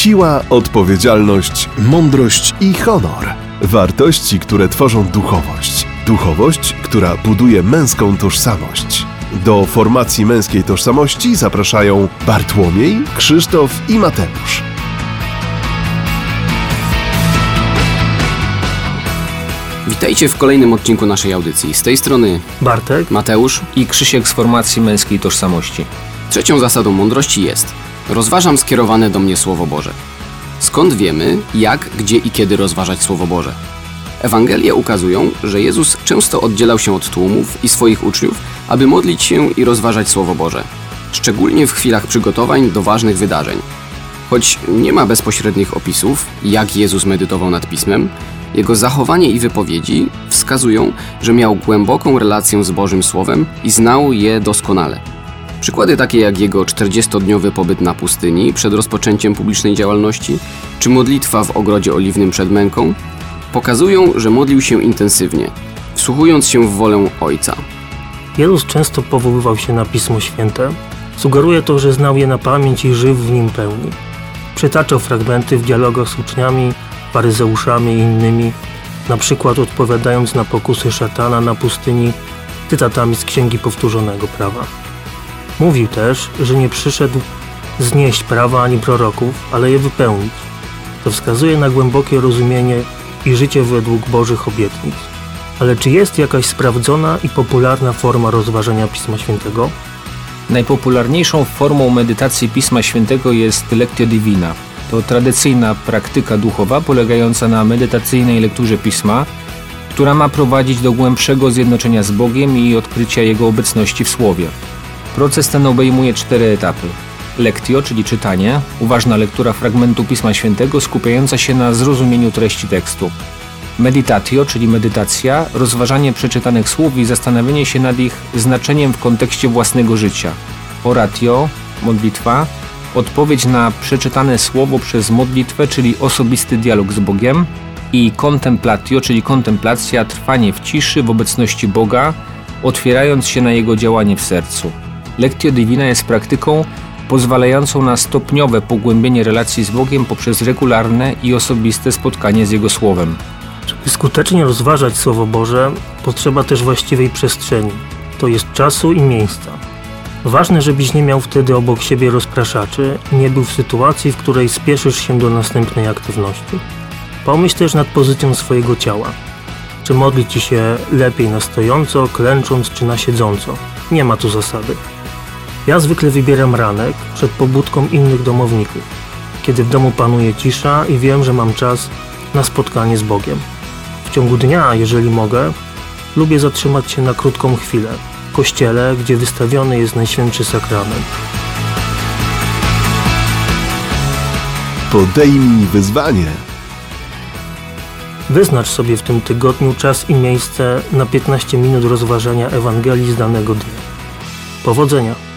Siła, odpowiedzialność, mądrość i honor. Wartości, które tworzą duchowość. Duchowość, która buduje męską tożsamość. Do formacji męskiej tożsamości zapraszają Bartłomiej, Krzysztof i Mateusz. Witajcie w kolejnym odcinku naszej audycji. Z tej strony Bartek, Mateusz i Krzysiek z formacji męskiej tożsamości. Trzecią zasadą mądrości jest: rozważam skierowane do mnie Słowo Boże. Skąd wiemy, jak, gdzie i kiedy rozważać Słowo Boże? Ewangelie ukazują, że Jezus często oddzielał się od tłumów i swoich uczniów, aby modlić się i rozważać Słowo Boże. Szczególnie w chwilach przygotowań do ważnych wydarzeń. Choć nie ma bezpośrednich opisów, jak Jezus medytował nad Pismem, jego zachowanie i wypowiedzi wskazują, że miał głęboką relację z Bożym Słowem i znał je doskonale. Przykłady takie jak jego 40-dniowy pobyt na pustyni przed rozpoczęciem publicznej działalności, czy modlitwa w Ogrodzie Oliwnym przed męką, pokazują, że modlił się intensywnie, wsłuchując się w wolę Ojca. Jezus często powoływał się na Pismo Święte. Sugeruje to, że znał je na pamięć i żył w nim pełni. Przytaczał fragmenty w dialogach z uczniami, faryzeuszami i innymi, na przykład odpowiadając na pokusy szatana na pustyni cytatami z Księgi Powtórzonego Prawa. Mówił też, że nie przyszedł znieść prawa ani proroków, ale je wypełnić. To wskazuje na głębokie rozumienie i życie według Bożych obietnic. Ale czy jest jakaś sprawdzona i popularna forma rozważania Pisma Świętego? Najpopularniejszą formą medytacji Pisma Świętego jest Lectio Divina. To tradycyjna praktyka duchowa polegająca na medytacyjnej lekturze Pisma, która ma prowadzić do głębszego zjednoczenia z Bogiem i odkrycia Jego obecności w Słowie. Proces ten obejmuje 4 etapy. Lectio, czyli czytanie, uważna lektura fragmentu Pisma Świętego skupiająca się na zrozumieniu treści tekstu. Meditatio, czyli medytacja, rozważanie przeczytanych słów i zastanowienie się nad ich znaczeniem w kontekście własnego życia. Oratio, modlitwa, odpowiedź na przeczytane słowo przez modlitwę, czyli osobisty dialog z Bogiem. I contemplatio, czyli kontemplacja, trwanie w ciszy w obecności Boga, otwierając się na Jego działanie w sercu. Lectio Divina jest praktyką pozwalającą na stopniowe pogłębienie relacji z Bogiem poprzez regularne i osobiste spotkanie z Jego Słowem. Żeby skutecznie rozważać Słowo Boże, potrzeba też właściwej przestrzeni, to jest czasu i miejsca. Ważne, żebyś nie miał wtedy obok siebie rozpraszaczy i nie był w sytuacji, w której spieszysz się do następnej aktywności. Pomyśl też nad pozycją swojego ciała. Czy modlić ci się lepiej na stojąco, klęcząc czy na siedząco? Nie ma tu zasady. Ja zwykle wybieram ranek przed pobudką innych domowników, kiedy w domu panuje cisza i wiem, że mam czas na spotkanie z Bogiem. W ciągu dnia, jeżeli mogę, lubię zatrzymać się na krótką chwilę w kościele, gdzie wystawiony jest Najświętszy Sakrament. Podejmij wyzwanie. Wyznacz sobie w tym tygodniu czas i miejsce na 15 minut rozważania Ewangelii z danego dnia. Powodzenia!